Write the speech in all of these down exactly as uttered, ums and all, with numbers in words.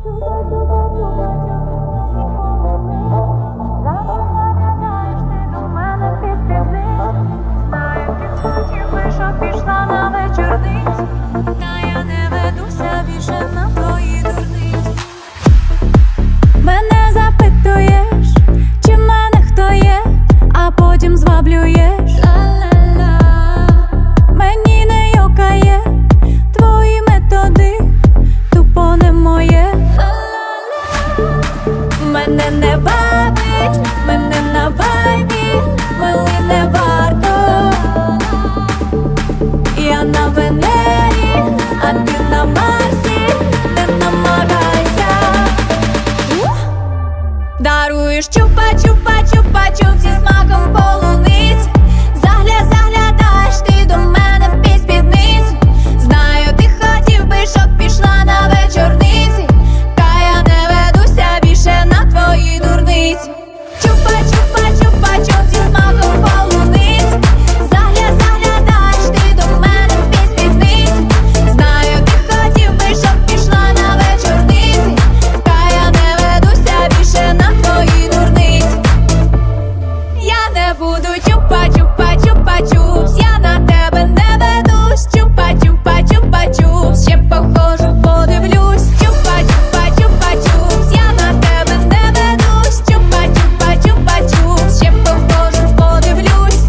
Пішла на вечорниць, та я не ведуся більше на твої дурниці. Мене запитуєш, чи в мене хто є, а потім зваблюєш. Ла-ла-ла. Мені не йокає твої методи, тупо не моє. Ла-ла-ла. Мене не бабить, мене на вайбі, мили не варто. Я на Венері, а ти на Марсі, не намагайся. Даруєш чупа-чупа-чупа-чуп зі смаком полуниць. Загля, заглядаєш ти до мене під спідниць. Знаю, ти хотів би, щоб пішла на вечорниці, та я не ведуся більше на твої дурниці. Чупа-чупа-чупа-чуп зі смаком полуниць. Загля, заглядаєш ти до мене під спідниць. Знаю, ти хотів би, щоб пішла на вечорниці, та я не ведуся більше на твої дурниці. Я не буду чупа-чупа-чупа-чупс, я на тебе не ведусь. Чупа-чупа-чупа-чупс, ще похожу, подивлюсь. Чупа-чупа-чупа-чупс, я на тебе не ведусь. Чупа-чупа-чупа-чупс, ще похожу, подивлюсь.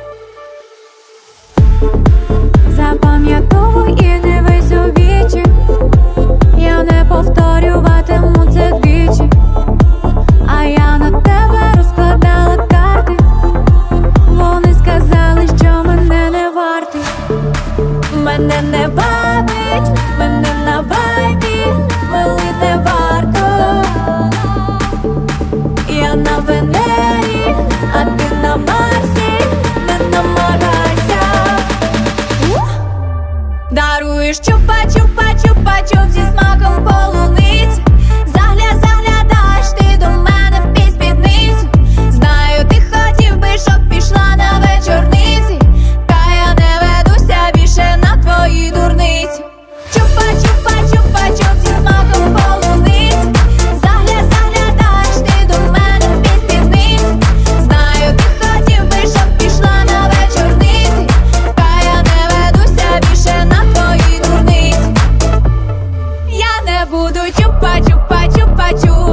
Запам'ятовуй і дивись у вічі, я не повторюватиму це двічі. А я на тебе розкладала карти, вони сказали, що мене не варті. Мене не бабить, мене на вайбі, мили не варто. Я на Венері, а ти на Марсі, не намагайся. Даруєш чупа-чупа-чупа-чуп зі смаком полуниць. Загля, заглядаєш ти до мене під спідниць. Знаю, ти хотів би, щоб пішла на вечорниці, та я не ведуся більше на твої дурниці. Чупа-чупа-чупа-чуп зі смаком полуниць. Загля, заглядаєш ти до мене під спідниць. Знаю, ти хотів би, щоб пішла на вечорниці, та я не ведуся більше на твої дурниці. Я не буду чупа-чупа-чупа-чуп.